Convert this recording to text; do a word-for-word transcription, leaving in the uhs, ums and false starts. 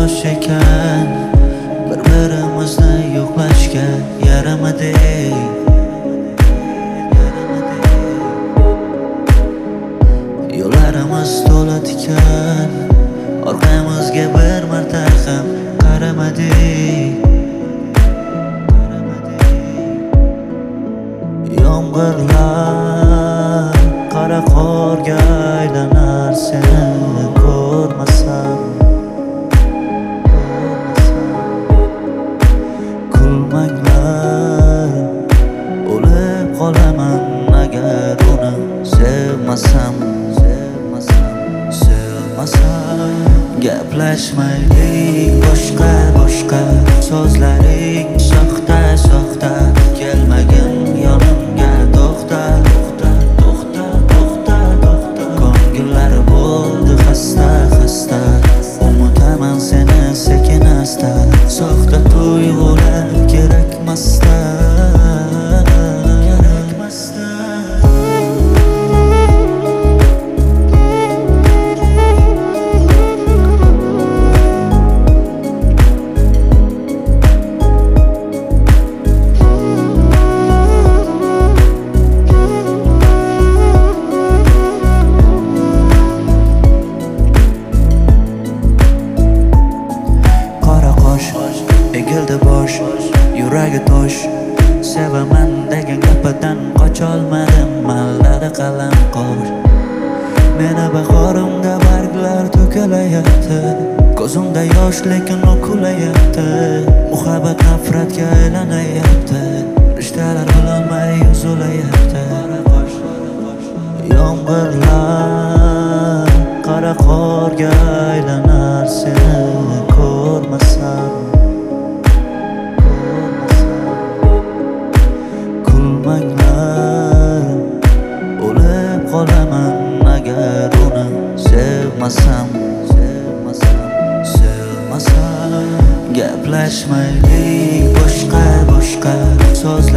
yosh ekan, bir-birimizni yo'qlashga yaramadik. Yo'llarimiz to'la tikan, orqamizga bir marta ham qaramadik. Yomg'irlar qora qorga aylanar seni ko'rmasam. Kulmanglar, o'lib qolaman agar uni sevmasam. Gaplashmaylik boshqa boshqa, so'zlaring soxta soxta. Kelmagin yonimga, to'xta to'xta to'xta to'xta to'xta. Ko'ngillari bo'ldi xasta xasta, unutaman seni sekin asta. Soxta tuyg'ular kerakmasda. Egildi bosh, yuragi tosh. Sevaman degan gapidan qocholmadim, mallari qalam qor. Meni bahorimda barglar to'kilayapti, ko'zimda yosh lekin o'kulayapti. Muhabbat nafratga aylanayapti, rishtalar bilolmay uzilayapti. Yomg'irlar qora qorga aylanar seni ko'rmasam. Kulmanglar, o'lib qolaman agar uni sevmasam. Sevmasam, sevmasam. Gaplashmaylik boshqa boshqa, so'z